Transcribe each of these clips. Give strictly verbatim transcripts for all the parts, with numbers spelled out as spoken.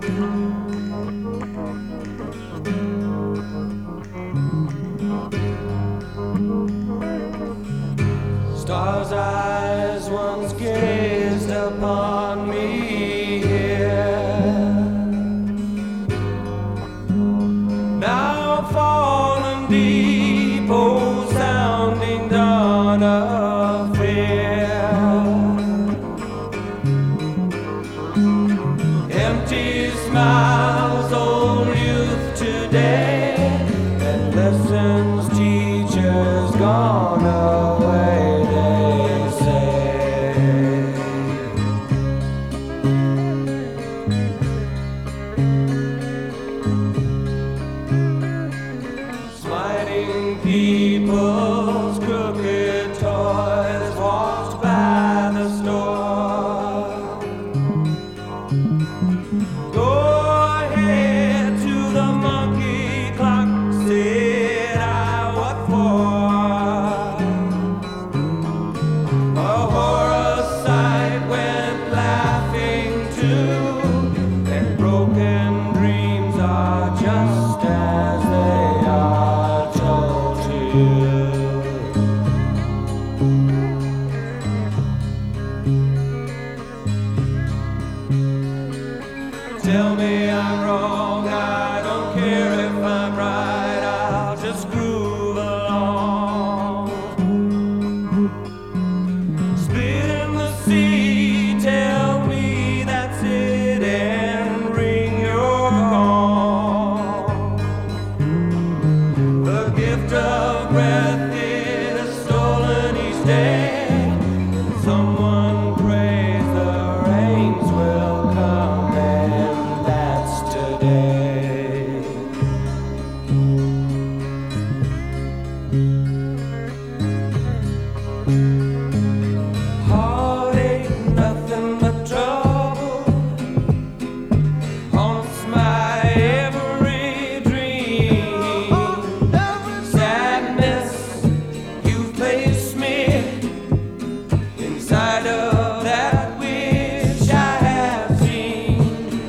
Stars' eyes once gazed upon me here, now fallen deep, oh sounding dawn of fear. Empty smiles, old youth today, and lessons teachers gone away. People's crooked toys walked by the store. Go ahead to the monkey clock, said I, what for? A horror sight went laughing too, and broken dreams are just as they are. Tell me I'm wrong, I don't care if I'm right, I'll just groove along. Spit in the sea, tell me that's it, and ring your gong. The gift of breath is stolen each day, and someone prays the rains will come, and that's today. Heartache, nothing but trouble, haunts my every dream. Sadness, you've placed me inside of that which I have seen.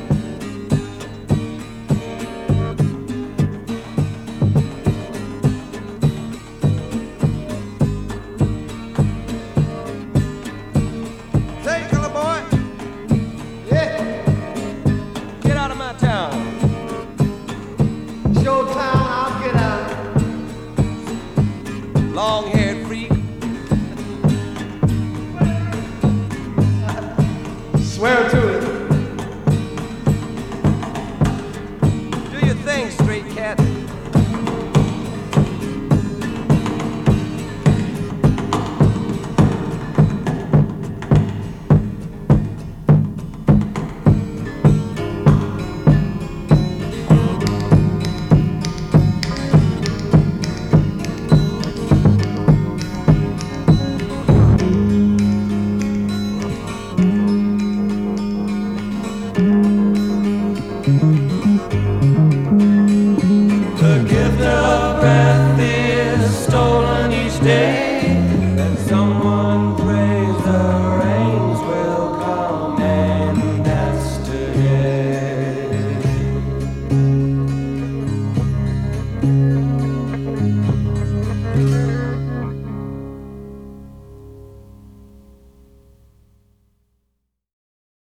Say, color boy. Yeah. Get out of my town. Show town, I'll get out. Long-haired freak. Swear to it.